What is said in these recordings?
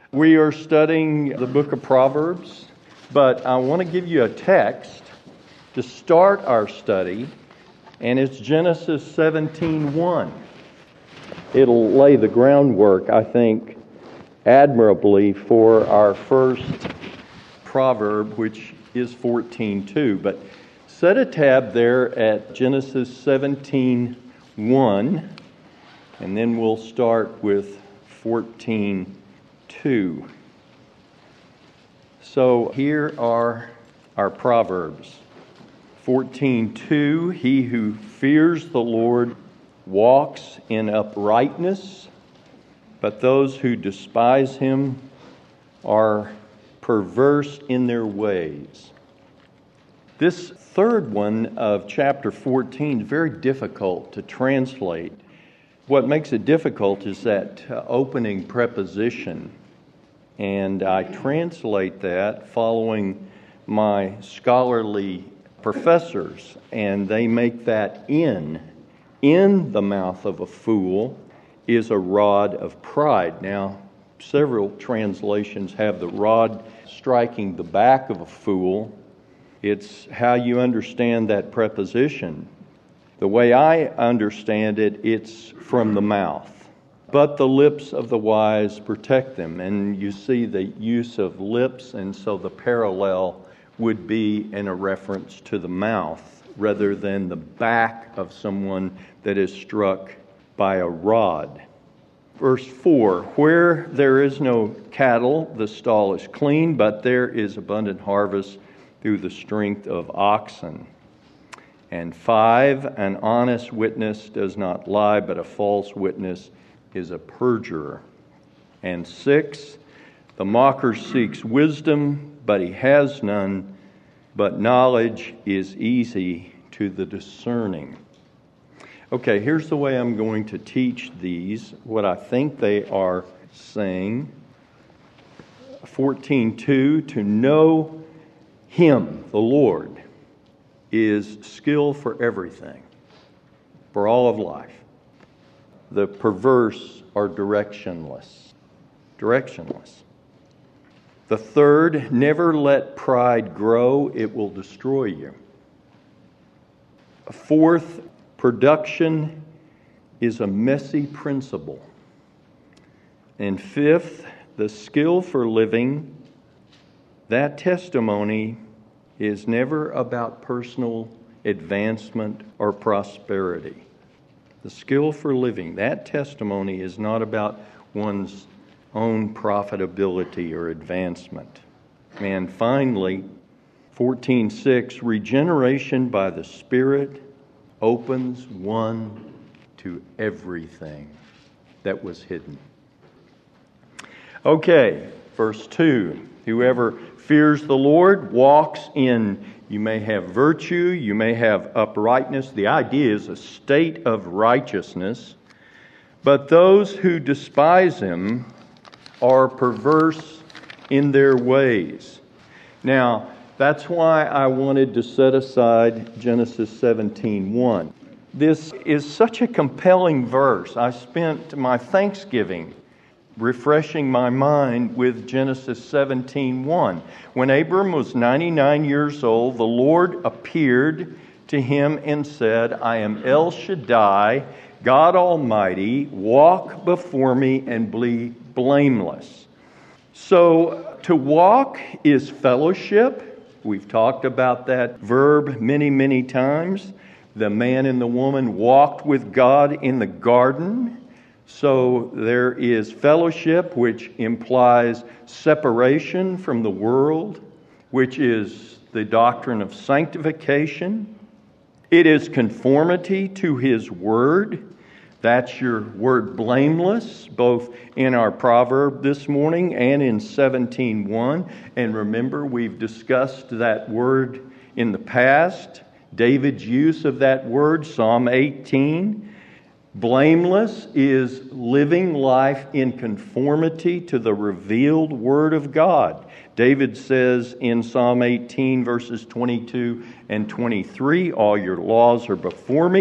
We are studying the book of Proverbs, but I want to give you a text to start our study, and it's Genesis 17:1. It'll lay the groundwork, I think, admirably for our first proverb, which is 14:2. But set a tab there at Genesis 17:1, and then we'll start with 14:2. So here are our Proverbs. 14:2, he who fears the Lord walks in uprightness, but those who despise him are perverse in their ways. This third one of chapter 14 is very difficult to translate. What makes it difficult is that opening preposition, and I translate that following my scholarly professors, and they make that in the mouth of a fool is a rod of pride. Now, several translations have the rod striking the back of a fool. It's how you understand that preposition. The way I understand it, it's from the mouth. But the lips of the wise protect them. And you see the use of lips, and so the parallel would be in a reference to the mouth rather than the back of someone that is struck by a rod. Verse 4, where there is no cattle, the stall is clean, but there is abundant harvest through the strength of oxen. And 5, an honest witness does not lie, but a false witness is a perjurer. And 6, the mocker seeks wisdom, but he has none, but knowledge is easy to the discerning. Okay, here's the way I'm going to teach these, what I think they are saying. 14:2, to know Him, the Lord, is skill for everything, for all of life. The perverse are directionless. The third, never let pride grow, it will destroy you. Fourth, production is a messy principle. And fifth, the skill for living, that testimony is never about personal advancement or prosperity. The skill for living, that testimony is not about one's own profitability or advancement. And finally, 14:6, regeneration by the Spirit opens one to everything that was hidden. Okay, verse 2, whoever fears the Lord walks in, you may have virtue, you may have uprightness. The idea is a state of righteousness. But those who despise him are perverse in their ways. Now, that's why I wanted to set aside Genesis 17:1. This is such a compelling verse. I spent my Thanksgiving refreshing my mind with Genesis 17:1. When Abram was 99 years old, the Lord appeared to him and said, I am El Shaddai, God Almighty, walk before me and be blameless. So to walk is fellowship. We've talked about that verb many, many times. The man and the woman walked with God in the garden. So there is fellowship, which implies separation from the world, which is the doctrine of sanctification. It is conformity to His Word. That's your word blameless, both in our proverb this morning and in 17:1. And remember, we've discussed that word in the past. David's use of that word, Psalm 18. Blameless is living life in conformity to the revealed Word of God. David says in Psalm 18, verses 22 and 23, all your laws are before me.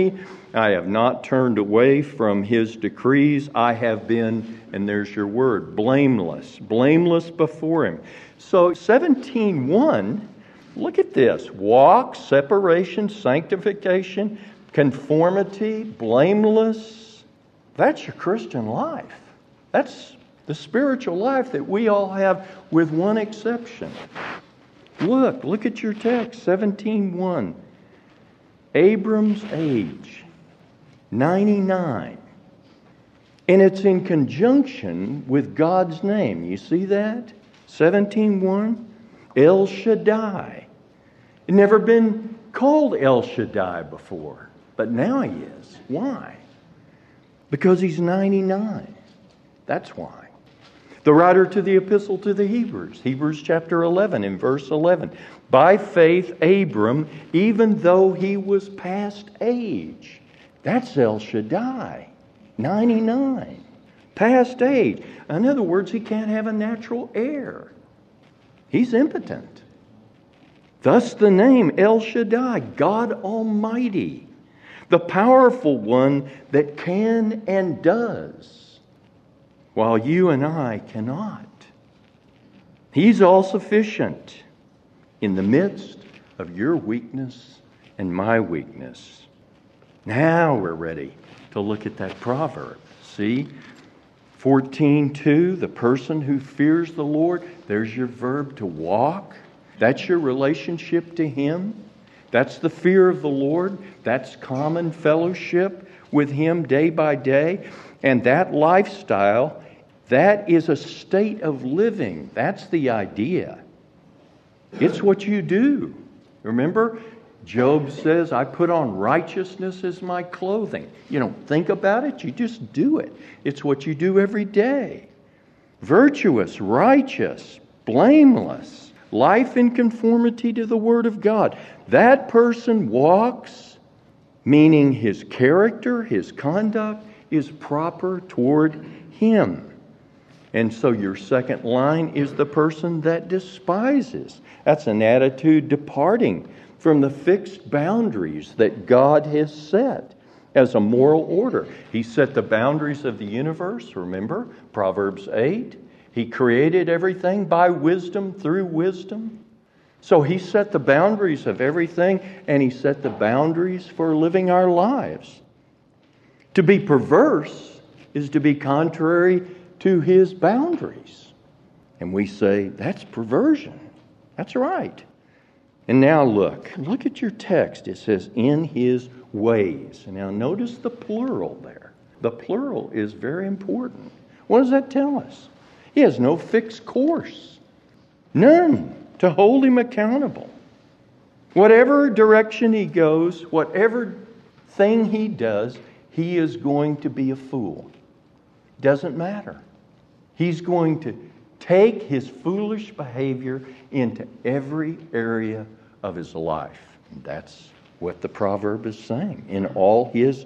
I have not turned away from his decrees. I have been, and there's your word, blameless. Blameless before him. So 17:1, look at this. Walk, separation, sanctification, conformity, blameless. That's your Christian life. That's the spiritual life that we all have, with one exception. Look at your text, 17:1. Abram's age, 99. And it's in conjunction with God's name. You see that? 17:1. El Shaddai. He'd never been called El Shaddai before, but now he is. Why? Because he's 99. That's why. The writer to the epistle to the Hebrews, Hebrews chapter 11 in verse 11. By faith, Abram, even though he was past age. That's El Shaddai, 99. Past age. In other words, he can't have a natural heir. He's impotent. Thus the name El Shaddai, God Almighty, the powerful one that can and does, while you and I cannot. He's all sufficient in the midst of your weakness and my weakness. Now we're ready to look at that proverb. See? 14:2, the person who fears the Lord, there's your verb to walk. That's your relationship to Him. That's the fear of the Lord. That's common fellowship with Him day by day. And that lifestyle, that is a state of living. That's the idea. It's what you do. Remember, Job says, I put on righteousness as my clothing. You don't think about it, you just do it. It's what you do every day. Virtuous, righteous, blameless, life in conformity to the Word of God. That person walks, meaning his character, his conduct is proper toward Him. And so your second line is the person that despises. That's an attitude departing from the fixed boundaries that God has set as a moral order. He set the boundaries of the universe, remember, Proverbs 8. He created everything by wisdom, through wisdom. So He set the boundaries of everything, and He set the boundaries for living our lives. To be perverse is to be contrary to His boundaries. And we say, that's perversion. That's right. And now look at your text. It says, in His ways. And now notice the plural there. The plural is very important. What does that tell us? He has no fixed course. None to hold Him accountable. Whatever direction He goes, whatever thing He does, He is going to be a fool. Doesn't matter. He's going to take His foolish behavior into every area of His life. And that's what the proverb is saying. In all His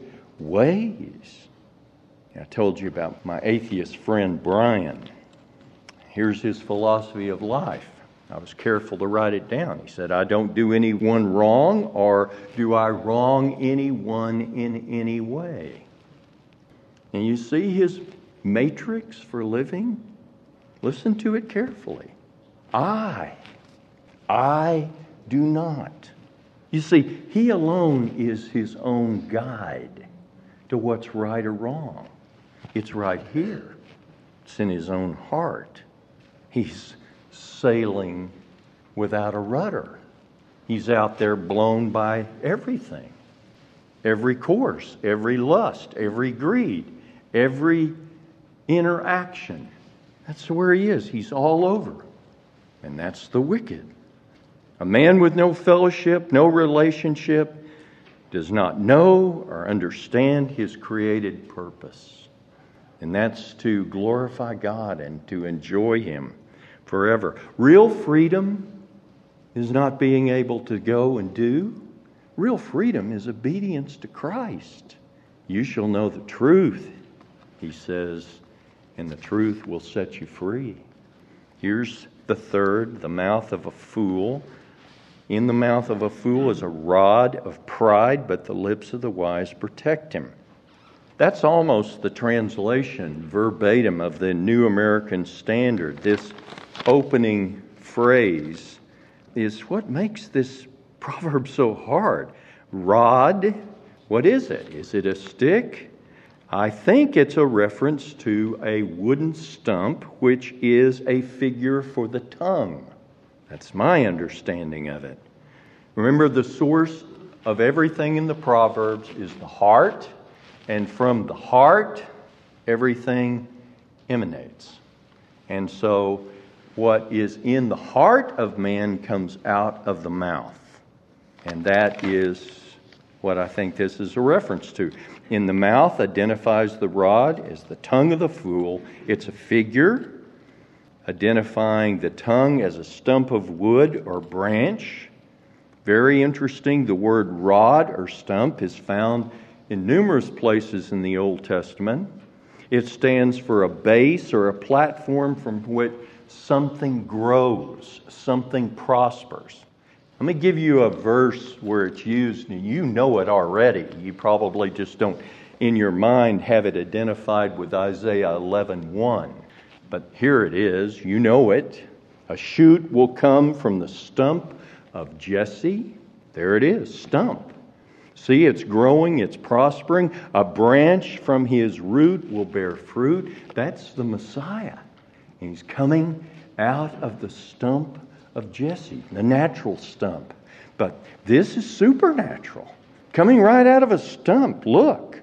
ways. I told you about my atheist friend Brian. Here's his philosophy of life. I was careful to write it down. He said, I don't do anyone wrong, or do I wrong anyone in any way? And you see his matrix for living? Listen to it carefully. I do not. You see, he alone is his own guide to what's right or wrong. It's right here. It's in his own heart. He's sailing without a rudder. He's out there blown by everything. Every course, every lust, every greed, every interaction. That's where he is. He's all over. And that's the wicked. A man with no fellowship, no relationship, does not know or understand his created purpose. And that's to glorify God and to enjoy Him forever. Real freedom is not being able to go and do. Real freedom is obedience to Christ. You shall know the truth, He says, and the truth will set you free. Here's the third, the mouth of a fool. In the mouth of a fool is a rod of pride, but the lips of the wise protect him. That's almost the translation verbatim of the New American Standard. This opening phrase is what makes this proverb so hard. Rod, what is it? Is it a stick? I think it's a reference to a wooden stump, which is a figure for the tongue. That's my understanding of it. Remember, the source of everything in the Proverbs is the heart, and from the heart, everything emanates. And so, what is in the heart of man comes out of the mouth. And that is what I think this is a reference to. In the mouth identifies the rod as the tongue of the fool. It's a figure identifying the tongue as a stump of wood or branch. Very interesting, the word rod or stump is found in numerous places in the Old Testament. It stands for a base or a platform from which something grows, something prospers. Let me give you a verse where it's used, and you know it already. You probably just don't, in your mind, have it identified with Isaiah 11:1. But here it is. You know it. A shoot will come from the stump of Jesse. There it is, stump. See, it's growing, it's prospering. A branch from his root will bear fruit. That's the Messiah. And he's coming out of the stump of Jesse, the natural stump. But this is supernatural, coming right out of a stump. Look.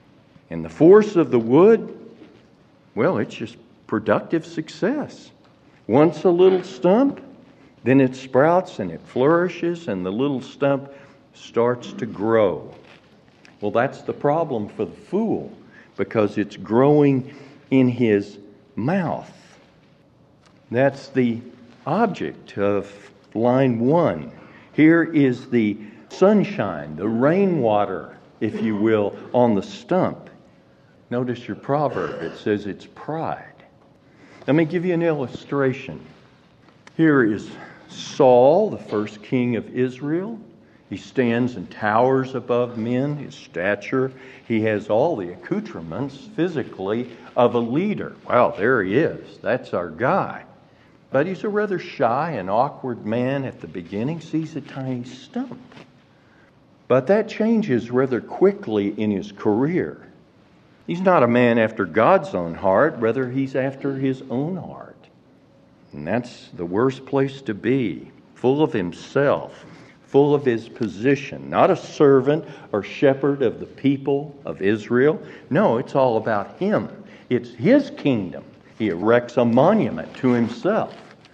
And the force of the wood, well, it's just productive success. Once a little stump, then it sprouts and it flourishes, and the little stump starts to grow. Well, that's the problem for the fool, because it's growing in his mouth. That's the object of line 1. Here is the sunshine, the rainwater, if you will, on the stump. Notice your proverb. It says it's pride. Let me give you an illustration. Here is Saul, the first king of Israel. He stands and towers above men, his stature. He has all the accoutrements physically of a leader. Well, there he is. That's our guy. But he's a rather shy and awkward man at the beginning. Sees a tiny stump. But that changes rather quickly in his career. He's not a man after God's own heart, rather he's after his own heart. And that's the worst place to be, full of himself, full of his position, not a servant or shepherd of the people of Israel. No, it's all about him. It's his kingdom. He erects a monument to himself.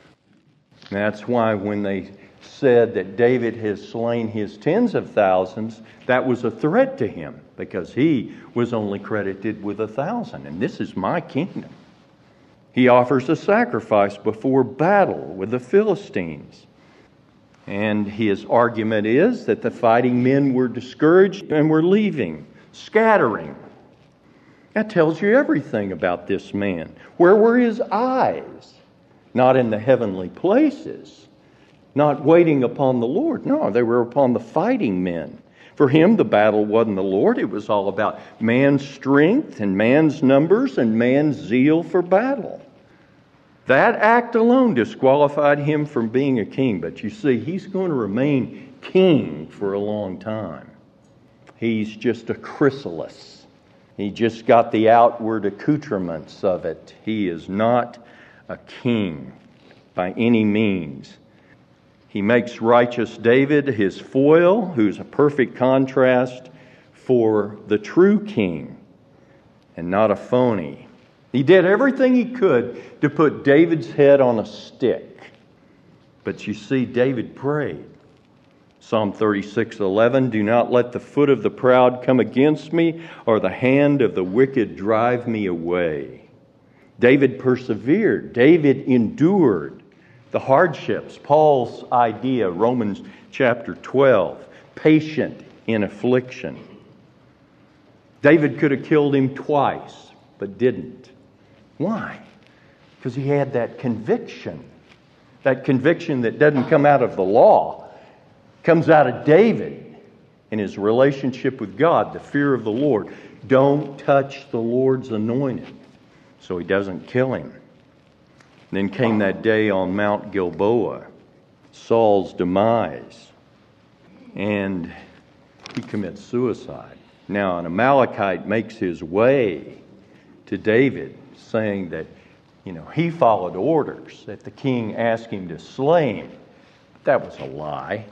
And that's why when they said that David has slain his tens of thousands, that was a threat to him, because he was only credited with 1,000, and this is my kingdom. He offers a sacrifice before battle with the Philistines. And his argument is that the fighting men were discouraged and were leaving, scattering. That tells you everything about this man. Where were his eyes? Not in the heavenly places, not waiting upon the Lord. No, they were upon the fighting men. For him, the battle wasn't the Lord. It was all about man's strength and man's numbers and man's zeal for battle. That act alone disqualified him from being a king. But you see, he's going to remain king for a long time. He's just a chrysalis. He just got the outward accoutrements of it. He is not a king by any means. He makes righteous David his foil, who's a perfect contrast for the true king and not a phony. He did everything he could to put David's head on a stick. But you see, David prayed. Psalm 36:11, do not let the foot of the proud come against me, or the hand of the wicked drive me away. David persevered. David endured the hardships. Paul's idea, Romans chapter 12, patient in affliction. David could have killed him twice, but didn't. Why? Because he had that conviction that doesn't come out of the law. Comes out of David and his relationship with God, the fear of the Lord. Don't touch the Lord's anointed, so he doesn't kill him. Then came that day on Mount Gilboa, Saul's demise, and he commits suicide. Now, an Amalekite makes his way to David, saying that, he followed orders, that the king asked him to slay him. That was a lie.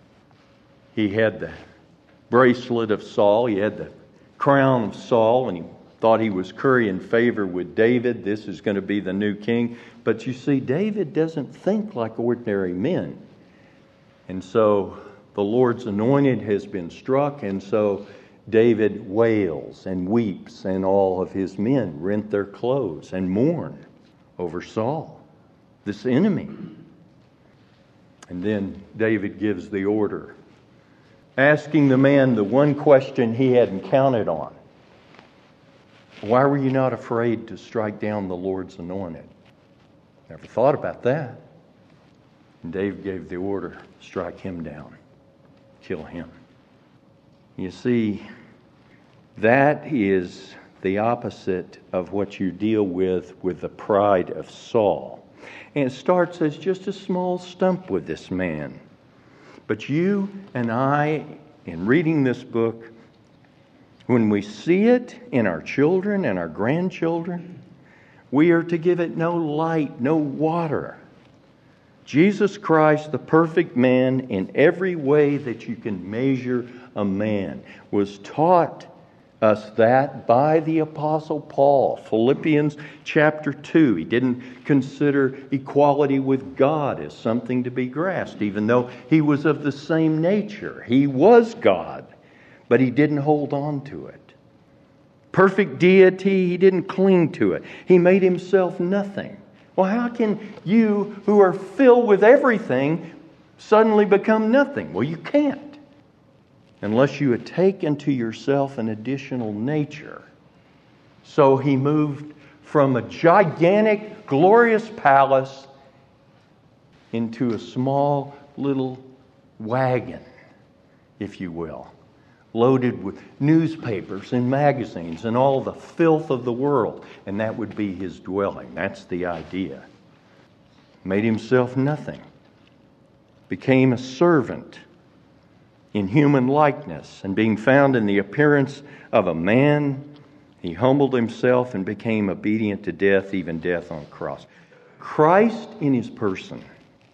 He had the bracelet of Saul, he had the crown of Saul, and he thought he was currying favor with David. This is going to be the new king. But you see, David doesn't think like ordinary men. And so the Lord's anointed has been struck, and so David wails and weeps, and all of his men rent their clothes and mourn over Saul, this enemy. And then David gives the order, asking the man the one question he hadn't counted on. Why were you not afraid to strike down the Lord's anointed? Never thought about that. And David gave the order, strike him down, kill him. You see, that is the opposite of what you deal with the pride of Saul. And it starts as just a small stump with this man. But you and I, in reading this book, when we see it in our children and our grandchildren, we are to give it no light, no water. Jesus Christ, the perfect man in every way that you can measure a man, was taught us that by the Apostle Paul. Philippians chapter 2. He didn't consider equality with God as something to be grasped, even though he was of the same nature. He was God, but he didn't hold on to it. Perfect deity, he didn't cling to it. He made himself nothing. Well, how can you, who are filled with everything, suddenly become nothing? Well, you can't, unless you take into yourself an additional nature. So he moved from a gigantic, glorious palace into a small little wagon, if you will, loaded with newspapers and magazines and all the filth of the world. And that would be his dwelling. That's the idea. Made himself nothing. Became a servant in human likeness, and being found in the appearance of a man, he humbled himself and became obedient to death, even death on a cross. Christ in his person,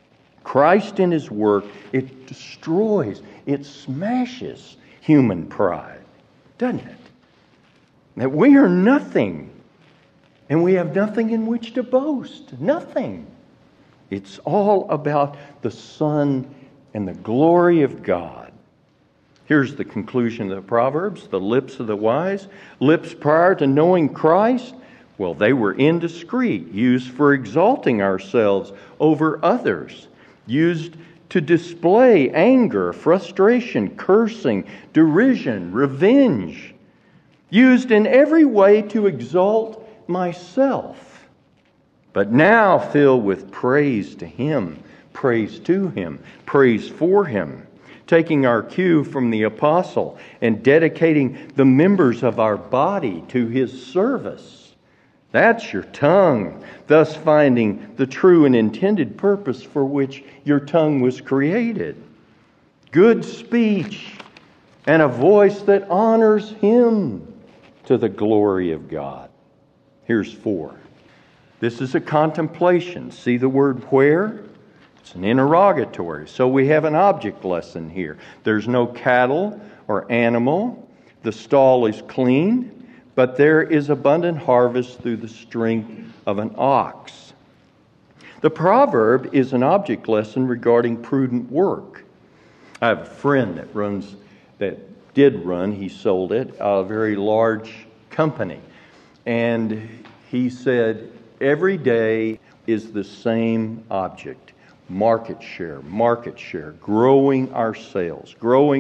Christ in his work, it destroys, it smashes human pride, doesn't it? That we are nothing, and we have nothing in which to boast. Nothing. It's all about the Son and the glory of God. Here's the conclusion of the Proverbs. The lips of the wise, lips prior to knowing Christ, well, they were indiscreet, used for exalting ourselves over others, used to display anger, frustration, cursing, derision, revenge, used in every way to exalt myself, but now filled with praise to Him, praise to Him, praise for Him, taking our cue from the apostle and dedicating the members of our body to His service. That's your tongue, thus finding the true and intended purpose for which your tongue was created. Good speech and a voice that honors Him to the glory of God. Here's 4. This is a contemplation. See the word where? It's an interrogatory. So we have an object lesson here. There's no cattle or animal. The stall is clean. But there is abundant harvest through the strength of an ox. The proverb is an object lesson regarding prudent work. I have a friend that did run, he sold it, a very large company. And he said, every day is the same object. Market share, growing our sales.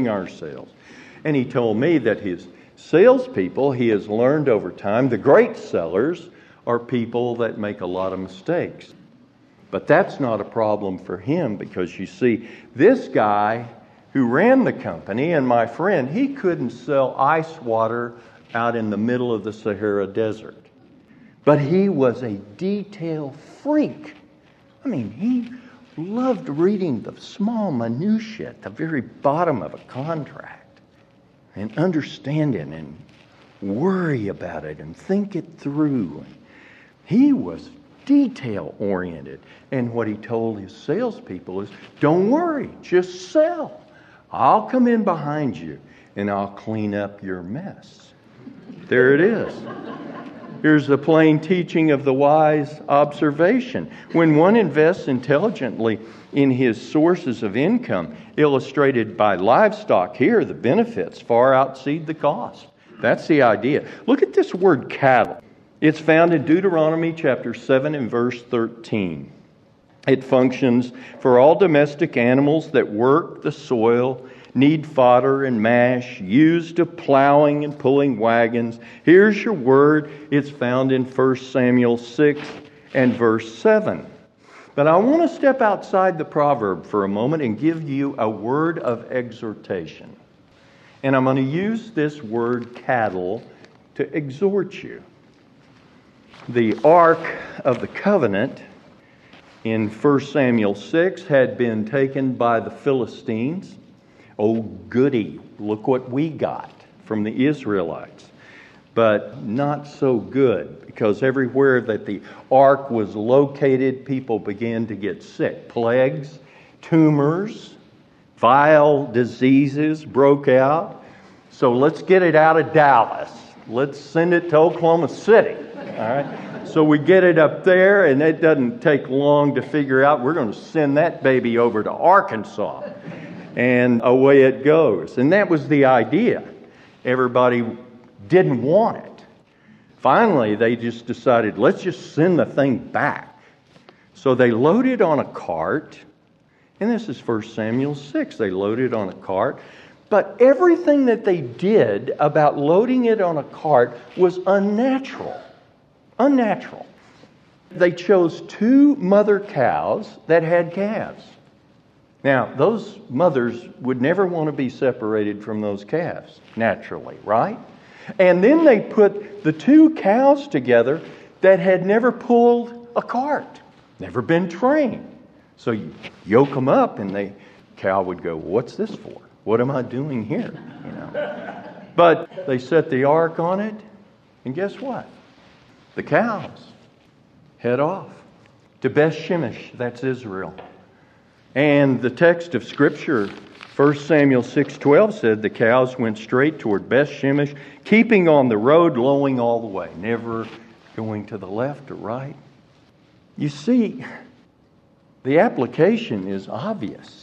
And he told me that his salespeople, he has learned over time, the great sellers are people that make a lot of mistakes. But that's not a problem for him, because you see, this guy who ran the company, and my friend, he couldn't sell ice water out in the middle of the Sahara Desert. But he was a detail freak. I mean, he loved reading the small minutiae at the very bottom of a contract and understand it and worry about it and think it through. He was detail-oriented. And what he told his salespeople is, don't worry, just sell. I'll come in behind you and I'll clean up your mess. There it is. Here's the plain teaching of the wise observation. When one invests intelligently in his sources of income, illustrated by livestock here, the benefits far exceed the cost. That's the idea. Look at this word cattle. It's found in Deuteronomy chapter 7 and verse 13. It functions for all domestic animals that work the soil, need fodder and mash, used to plowing and pulling wagons. Here's your word. It's found in 1 Samuel 6 and verse 7. But I want to step outside the proverb for a moment and give you a word of exhortation. And I'm going to use this word cattle to exhort you. The Ark of the Covenant in 1 Samuel 6 had been taken by the Philistines. Oh, goody, look what we got from the Israelites. But not so good, because everywhere that the ark was located, people began to get sick. Plagues, tumors, vile diseases broke out. So let's get it out of Dallas. Let's send it to Oklahoma City. All right. So we get it up there, and it doesn't take long to figure out we're going to send that baby over to Arkansas. And away it goes. And that was the idea. Everybody didn't want it. Finally, they just decided, let's just send the thing back. So they loaded on a cart. And this is 1 Samuel 6. They loaded on a cart. But everything that they did about loading it on a cart was unnatural. Unnatural. They chose 2 mother cows that had calves. Now, those mothers would never want to be separated from those calves, naturally, right? And then they put the 2 cows together that had never pulled a cart, never been trained. So you yoke them up, and the cow would go, what's this for? What am I doing here? You know. But they set the ark on it, and guess what? The cows head off to Beth Shemesh, that's Israel. And the text of Scripture, 1 Samuel 6:12, said the cows went straight toward Beth Shemesh, keeping on the road, lowing all the way, never going to the left or right. You see, the application is obvious.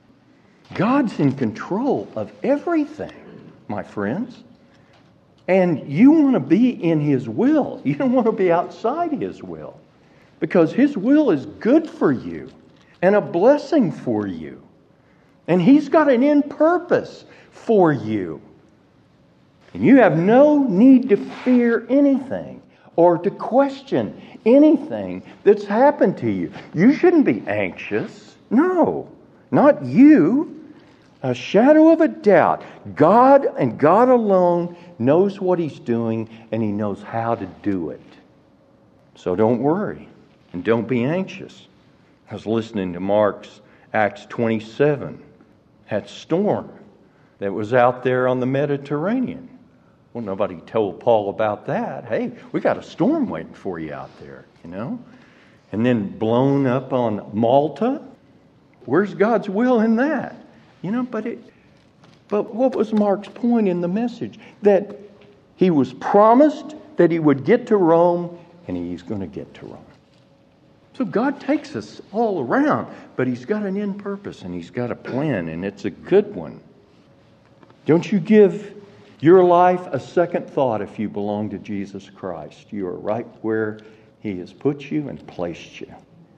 God's in control of everything, my friends. And you want to be in His will. You don't want to be outside His will. Because His will is good for you and a blessing for you. And He's got an end purpose for you. And you have no need to fear anything or to question anything that's happened to you. You shouldn't be anxious. No, not you. A shadow of a doubt. God and God alone knows what He's doing, and He knows how to do it. So don't worry and don't be anxious. I was listening to Mark's Acts 27, that storm that was out there on the Mediterranean. Well, nobody told Paul about that. Hey, we got a storm waiting for you out there, you know. And then blown up on Malta. Where's God's will in that? You know, but what was Mark's point in the message? That he was promised that he would get to Rome, and he's going to get to Rome. So God takes us all around, but He's got an end purpose, and He's got a plan, and it's a good one. Don't you give your life a second thought if you belong to Jesus Christ. You are right where He has put you and placed you.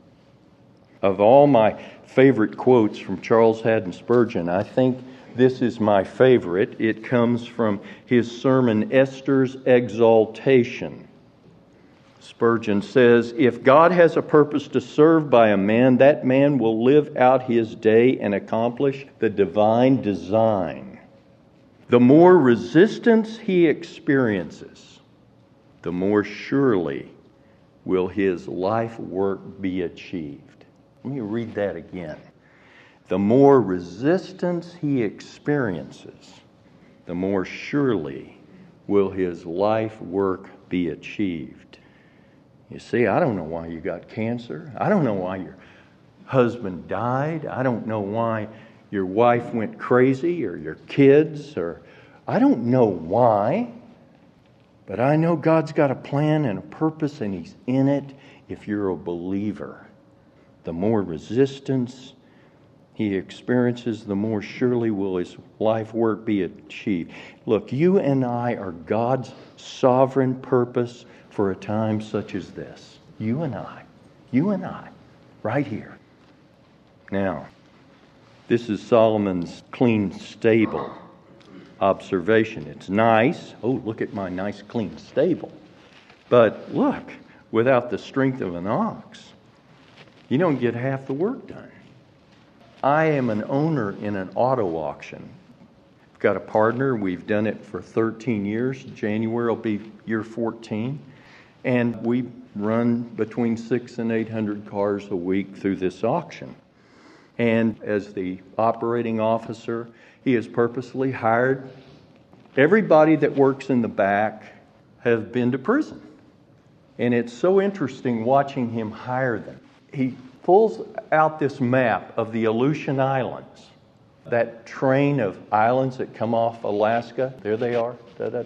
Of all my favorite quotes from Charles Haddon Spurgeon, I think this is my favorite. It comes from his sermon, Esther's Exaltation. Spurgeon says, if God has a purpose to serve by a man, that man will live out his day and accomplish the divine design. The more resistance he experiences, the more surely will his life work be achieved. Let me read that again. The more resistance he experiences, the more surely will his life work be achieved. You see, I don't know why you got cancer. I don't know why your husband died. I don't know why your wife went crazy or your kids, or I don't know why. But I know God's got a plan and a purpose, and He's in it if you're a believer. The more resistance he experiences, the more surely will his life work be achieved. Look, you and I are God's sovereign purpose for a time such as this. You and I, right here. Now, this is Solomon's clean stable observation. It's nice. Oh, look at my nice clean stable. But look, without the strength of an ox, you don't get half the work done. I am an owner in an auto auction. I've got a partner. We've done it for 13 years. January will be year 14. And we run between 600 and 800 cars a week through this auction. And as the operating officer, he has purposely hired everybody that works in the back have been to prison. And it's so interesting watching him hire them. He pulls out this map of the Aleutian Islands, that train of islands that come off Alaska. There they are.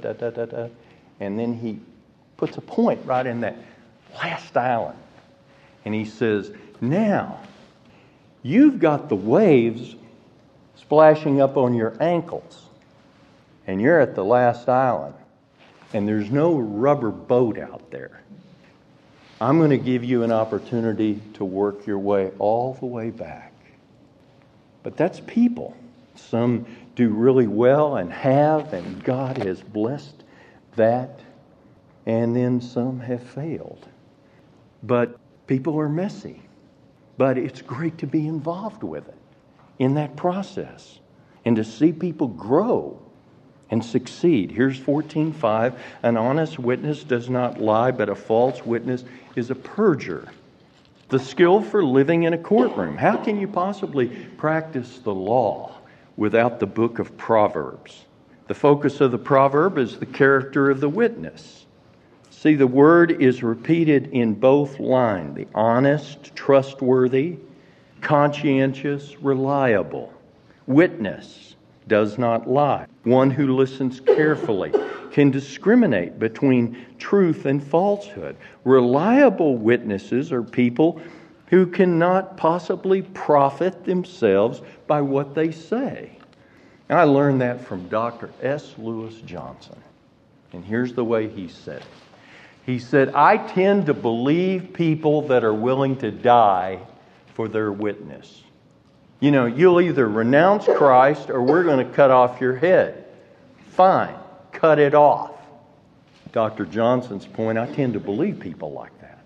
And then he puts a point right in that last island. And he says, now, you've got the waves splashing up on your ankles. And you're at the last island. And there's no rubber boat out there. I'm going to give you an opportunity to work your way all the way back. But that's people. Some do really well and have, and God has blessed that. And then some have failed. But people are messy. But it's great to be involved with it in that process and to see people grow and succeed. Here's 14:5. An honest witness does not lie, but a false witness is a perjurer. The skill for living in a courtroom. How can you possibly practice the law without the book of Proverbs? The focus of the proverb is the character of the witness. See, the word is repeated in both lines. The honest, trustworthy, conscientious, reliable. Witness does not lie. One who listens carefully can discriminate between truth and falsehood. Reliable witnesses are people who cannot possibly profit themselves by what they say. I learned that from Dr. S. Lewis Johnson. And here's the way he said it. He said, I tend to believe people that are willing to die for their witness. You know, you'll either renounce Christ or we're going to cut off your head. Fine, cut it off. Dr. Johnson's point, I tend to believe people like that.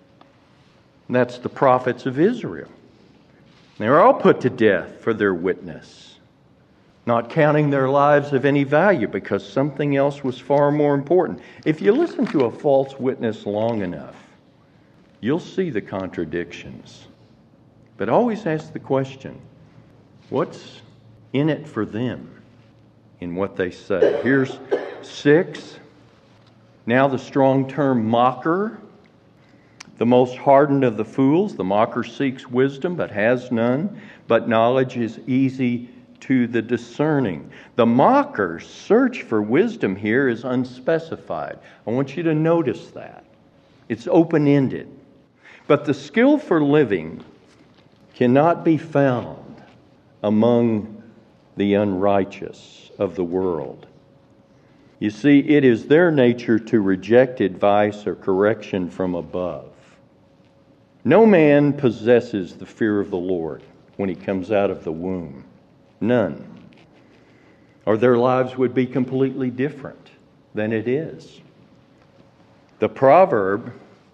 And that's the prophets of Israel. They were all put to death for their witness, not counting their lives of any value because something else was far more important. If you listen to a false witness long enough, you'll see the contradictions. But always ask the question, what's in it for them in what they say? Here's 6. Now the strong term mocker. The most hardened of the fools. The mocker seeks wisdom but has none. But knowledge is easy to the discerning. The mocker's search for wisdom here is unspecified. I want you to notice that. It's open-ended. But the skill for living cannot be found among the unrighteous of the world. You see, it is their nature to reject advice or correction from above. No man possesses the fear of the Lord when he comes out of the womb. None. Or their lives would be completely different than it is. The proverb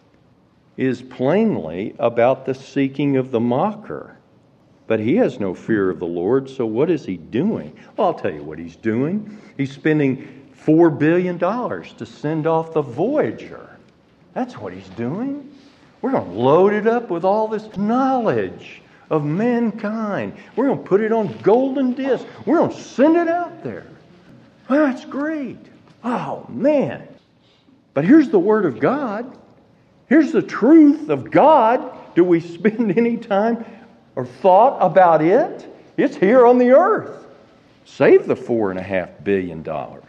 is plainly about the seeking of the mocker. But he has no fear of the Lord, so what is he doing? Well, I'll tell you what he's doing. He's spending $4 billion to send off the Voyager. That's what he's doing. We're going to load it up with all this knowledge of mankind. We're going to put it on golden discs. We're going to send it out there. Well, that's great. Oh, man. But here's the Word of God. Here's the truth of God. Do we spend any time or thought about it? It's here on the earth. Save the $4.5 billion.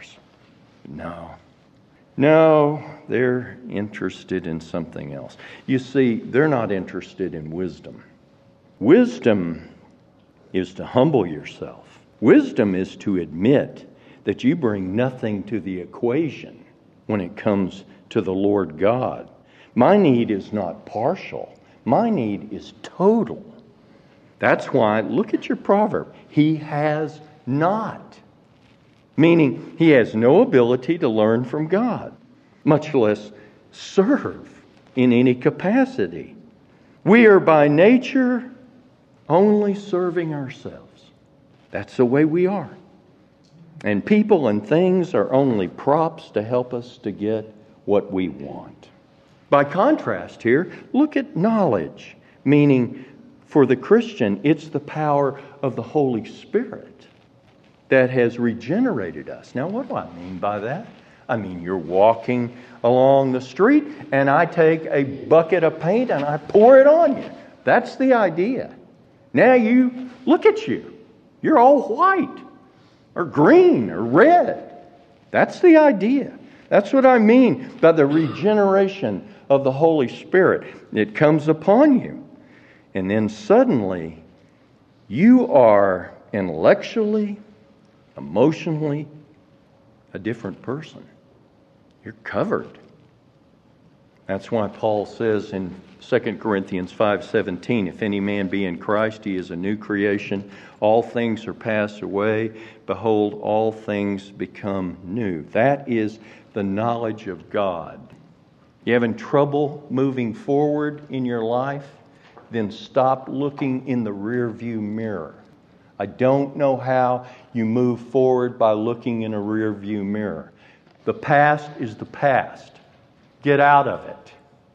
No, they're interested in something else. You see, they're not interested in wisdom. Wisdom is to humble yourself. Wisdom is to admit that you bring nothing to the equation when it comes to the Lord God. My need is not partial. My need is total. That's why, look at your proverb. He has not. Meaning, he has no ability to learn from God, much less serve in any capacity. We are by nature only serving ourselves. That's the way we are. And people and things are only props to help us to get what we want. By contrast here, look at knowledge, meaning for the Christian, it's the power of the Holy Spirit that has regenerated us. Now, what do I mean by that? I mean, you're walking along the street and I take a bucket of paint and I pour it on you. That's the idea. Now you, look at you. You're all white or green or red. That's the idea. That's what I mean by the regeneration of the Holy Spirit. It comes upon you. And then suddenly, you are intellectually, emotionally, a different person. You're covered. That's why Paul says in 2 Corinthians 5:17, if any man be in Christ, he is a new creation. All things are passed away. Behold, all things become new. That is the knowledge of God. You having trouble moving forward in your life? Then stop looking in the rearview mirror. I don't know how you move forward by looking in a rearview mirror. The past is the past. Get out of it.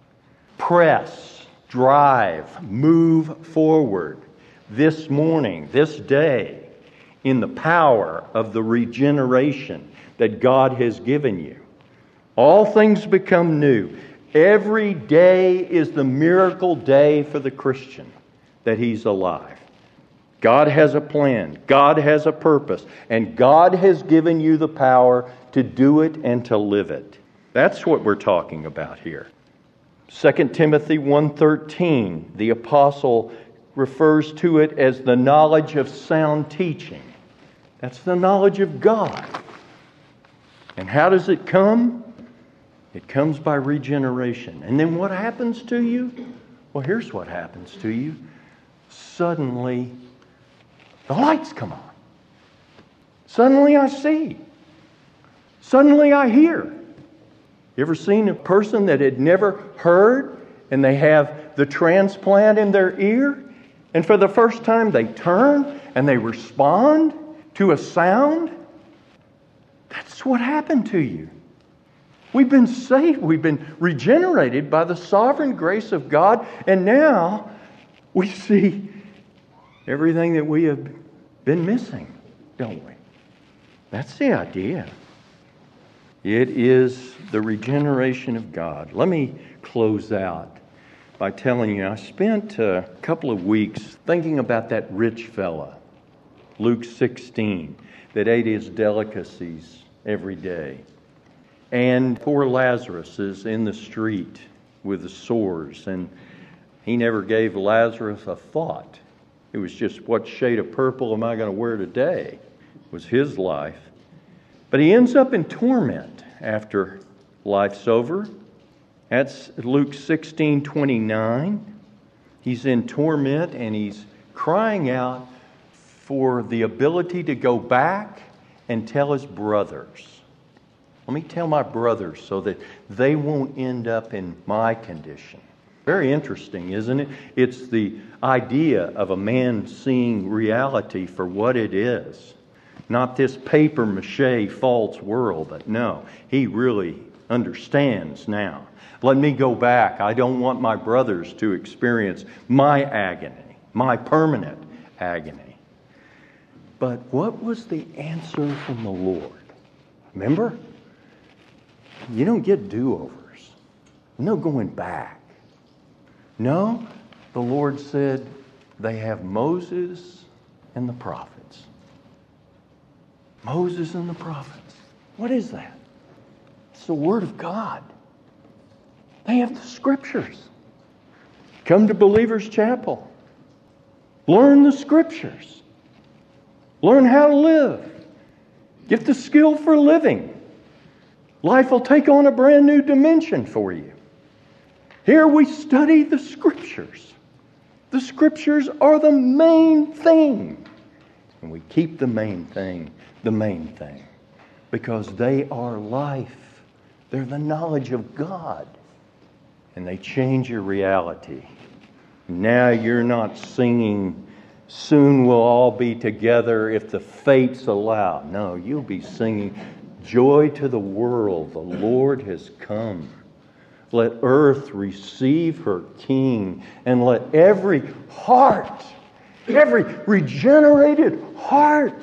Press, drive, move forward this morning, this day, in the power of the regeneration that God has given you. All things become new. Every day is the miracle day for the Christian that he's alive. God has a plan. God has a purpose. And God has given you the power to do it and to live it. That's what we're talking about here. 2 Timothy 1:13, the apostle refers to it as the knowledge of sound teaching. That's the knowledge of God. And how does it come? It comes by regeneration. And then what happens to you? Well, here's what happens to you. Suddenly, the lights come on. Suddenly I see. Suddenly I hear. You ever seen a person that had never heard and they have the transplant in their ear? And for the first time they turn and they respond to a sound? That's what happened to you. We've been saved. We've been regenerated by the sovereign grace of God. And now we see everything that we have been missing, don't we? That's the idea. It is the regeneration of God. Let me close out by telling you, I spent a couple of weeks thinking about that rich fella, Luke 16, that ate his delicacies every day. And poor Lazarus is in the street with the sores, and he never gave Lazarus a thought. It was just, what shade of purple am I going to wear today? Was his life. But he ends up in torment after life's over. That's Luke 16:29. He's in torment and he's crying out for the ability to go back and tell his brothers. Let me tell my brothers so that they won't end up in my condition. Very interesting, isn't it? It's the idea of a man seeing reality for what it is. Not this paper mache false world, but no, he really understands now. Let me go back. I don't want my brothers to experience my agony, my permanent agony. But what was the answer from the Lord? Remember? You don't get do-overs. No going back. No, the Lord said they have Moses and the prophets. Moses and the prophets. What is that? It's the Word of God. They have the Scriptures. Come to Believers Chapel. Learn the Scriptures. Learn how to live. Get the skill for living. Life will take on a brand new dimension for you. Here we study the Scriptures. The Scriptures are the main thing. And we keep the main thing, because they are life. They're the knowledge of God. And they change your reality. Now you're not singing, soon we'll all be together if the fates allow. No, you'll be singing, joy to the world, the Lord has come. Let earth receive her King, and let every heart, every regenerated heart,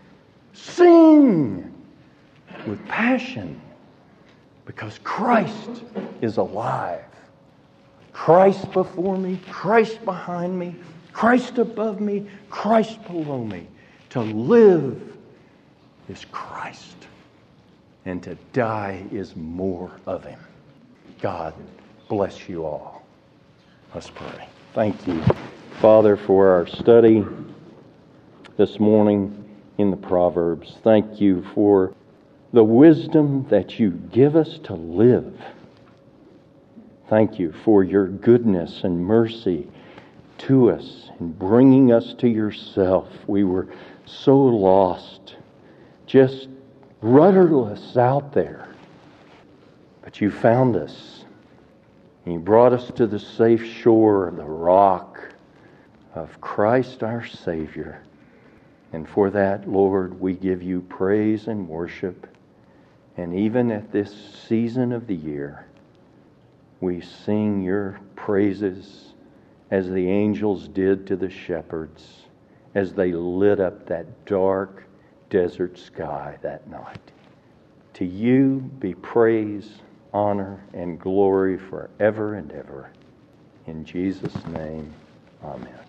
sing with passion, because Christ is alive. Christ before me, Christ behind me, Christ above me, Christ below me. To live is Christ, and to die is more of Him. God bless you all. Let's pray. Thank you, Father, for our study this morning in the Proverbs. Thank you for the wisdom that you give us to live. Thank you for your goodness and mercy to us in bringing us to yourself. We were so lost, just rudderless out there. But you found us, and you brought us to the safe shore of the rock of Christ our Savior. And for that, Lord, we give you praise and worship. And even at this season of the year, we sing your praises as the angels did to the shepherds as they lit up that dark desert sky that night. To you be praise, honor, and glory forever and ever. In Jesus' name, amen.